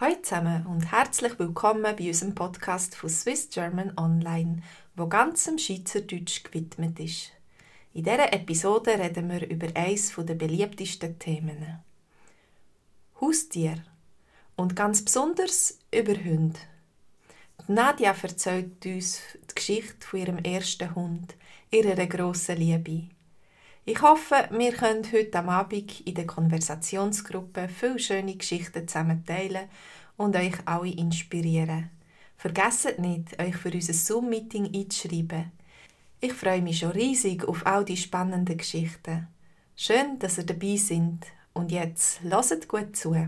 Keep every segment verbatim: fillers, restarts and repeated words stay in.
Hallo zusammen und herzlich willkommen bei unserem Podcast von Swiss German Online, wo ganz dem Schweizerdeutsch gewidmet ist. In dieser Episode reden wir über eines der beliebtesten Themen. Haustier. Und ganz besonders über Hunde. Die Nadia erzählt uns die Geschichte von ihrem ersten Hund, ihrer grossen Liebe. Ich hoffe, wir können heute am Abend in der Konversationsgruppe viele schöne Geschichten zusammen teilen und euch alle inspirieren. Vergesst nicht, euch für unser Zoom-Meeting einzuschreiben. Ich freue mich schon riesig auf all die spannenden Geschichten. Schön, dass ihr dabei seid. Und jetzt hört gut zu.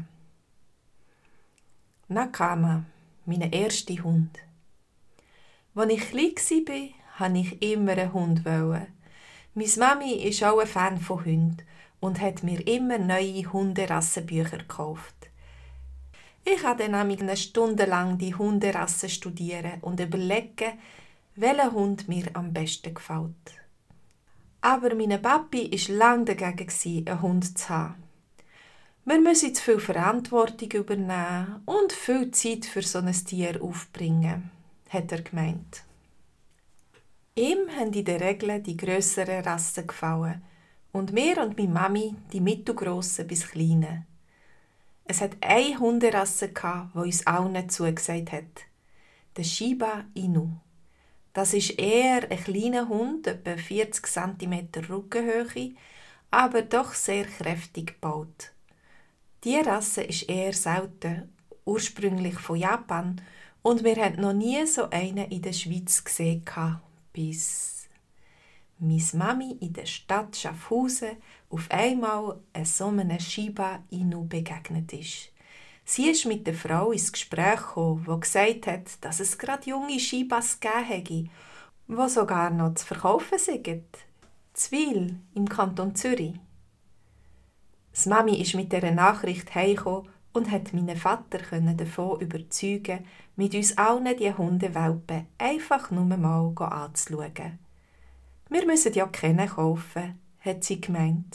Nakama, mein erster Hund. Als ich klein war, wollte ich immer einen Hund. Meine Mami ist auch ein Fan von Hunden und hat mir immer neue Hunderassenbücher gekauft. Ich habe dann eine Stunde lang die Hunderassen studieren und überlegen, welcher Hund mir am besten gefällt. Aber mein Papi war lange dagegen, einen Hund zu haben. Wir müssen zu viel Verantwortung übernehmen und viel Zeit für so ein Tier aufbringen, hat er gemeint. Ihm haben in der Regel die grösseren Rassen gefallen und mir und meine Mami die mittelgrossen bis kleinen. Es hat eine Hunderasse, die uns allen zugesagt hat. Der Shiba Inu. Das ist eher ein kleiner Hund, etwa vierzig Zentimeter Rückenhöhe, aber doch sehr kräftig gebaut. Diese Rasse ist eher selten, ursprünglich von Japan, und wir haben noch nie so einen in der Schweiz gesehen, bis meine Mami in der Stadt Schaffhausen auf einmal so einem Shiba Inu begegnet ist. Sie ist mit der Frau ins Gespräch gekommen, die gesagt hat, dass es gerade junge Shibas gegeben hätte, die sogar noch zu verkaufen sind. Zwil im Kanton Zürich. Die Mami ist mit dieser Nachricht heimgekommen und hat meinen Vater davon überzeugen, mit uns allen die Hundewelpen einfach nur mal anzuschauen. Wir müssen ja keine kaufen, hat sie gemeint.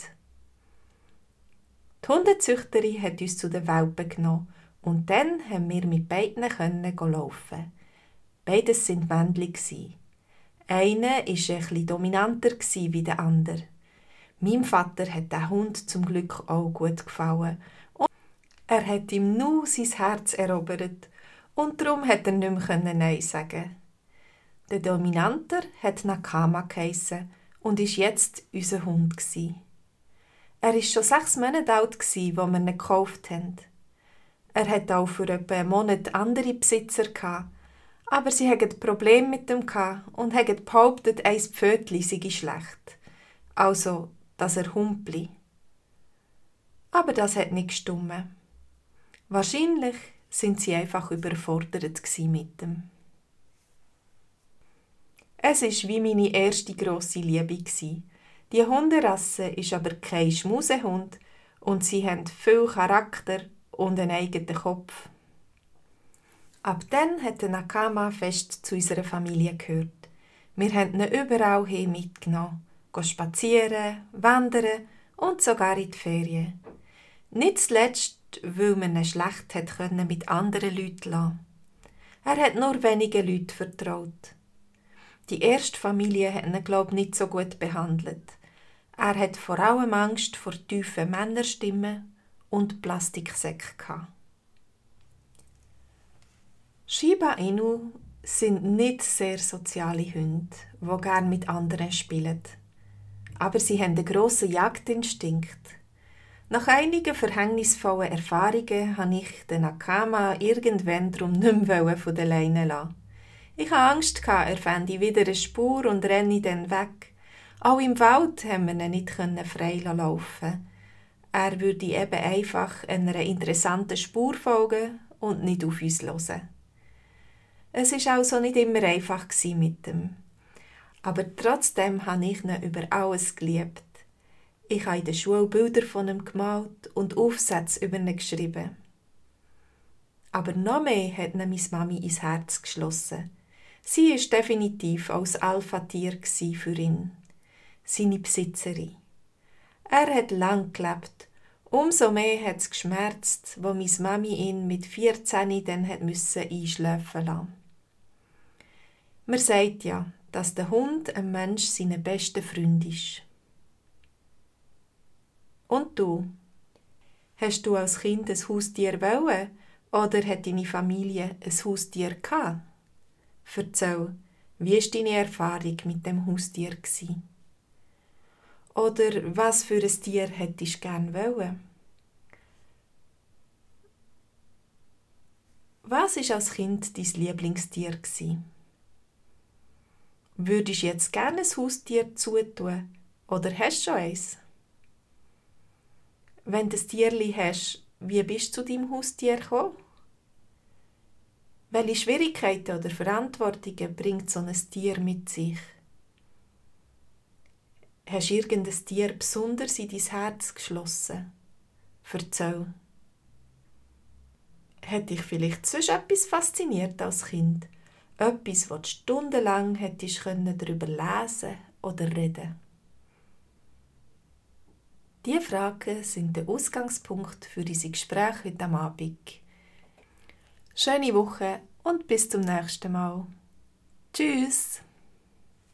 Die Hundezüchterin hat uns zu den Welpen genommen und dann haben wir mit beiden laufen. Beides waren Männchen. Einer war etwas dominanter wie der andere. Meinem Vater hat der Hund zum Glück auch gut gefallen. Und er hat ihm nur sein Herz erobert und darum hat er nicht mehr Nein sagen. Der Dominanter hat Nakama geheissen und war jetzt unser Hund. Er war schon sechs Monate alt, als wir ihn gekauft haben. Er hatte auch für etwa einen Monat andere Besitzer, aber sie hatten Probleme mit ihm und haben behauptet, ein Pfötchen sei schlecht. Also, dass er humpli. Aber das hat nicht gestimmt. Wahrscheinlich sind sie einfach überfordert mit ihm. Es war wie meine erste grosse Liebe. Die Hunderasse ist aber kein Schmusehund und sie haben viel Charakter und einen eigenen Kopf. Ab dann hat der Nakama fest zu unserer Familie gehört. Wir haben ihn überall hin mitgenommen, spazieren, wandern und sogar in die Ferien. Nicht zuletzt, weil man ihn schlecht hat mit anderen Leuten lassen. Er hat nur wenigen Leuten vertraut. Die erste Familie hat ihn, glaube ich, nicht so gut behandelt. Er hat vor allem Angst vor tiefen Männerstimmen und Plastiksäcken. Shiba Inu sind nicht sehr soziale Hunde, die gerne mit anderen spielen. Aber sie haben einen grossen Jagdinstinkt. Nach einigen verhängnisvollen Erfahrungen habe ich den Nakama irgendwann darum nicht mehr von der Leine lassen. Ich hatte Angst, er fände wieder eine Spur und renne dann weg. Auch im Wald haben wir ihn nicht frei laufen. Er würde eben einfach einer interessanten Spur folgen und nicht auf uns hören. Es war also nicht immer einfach mit ihm. Aber trotzdem habe ich ihn über alles geliebt. Ich habe in der Schule Bilder von ihm gemalt und Aufsätze über ihn geschrieben. Aber noch mehr hat ihn meine Mami ins Herz geschlossen. Sie war definitiv als Alpha-Tier für ihn, seine Besitzerin. Er hat lang gelebt Umso mehr hat es geschmerzt, wo meine Mami ihn mit vierzehn dann hat müssen einschläfen lassen. Man sagt ja, dass der Hund ein Mensch sein bester Freund ist. Und du? Hast du als Kind ein Haustier wollen oder hat deine Familie ein Haustier gehabt? Erzähl, wie war deine Erfahrung mit dem Haustier? Oder was für ein Tier hättest du gerne wollen? Was war als Kind dein Lieblingstier? Würdest du jetzt gerne ein Haustier zutun oder hast du schon eins? Wenn du ein Tierli hast, wie bist du zu deinem Haustier gekommen? Welche Schwierigkeiten oder Verantwortungen bringt so ein Tier mit sich? Hast du irgendein Tier besonders in dein Herz geschlossen? Erzähl. Hat dich vielleicht sonst etwas fasziniert als Kind? Etwas, das du stundenlang hättest darüber lesen oder reden. Diese Fragen sind der Ausgangspunkt für unser Gespräch heute Abend. Schöne Woche und bis zum nächsten Mal. Tschüss!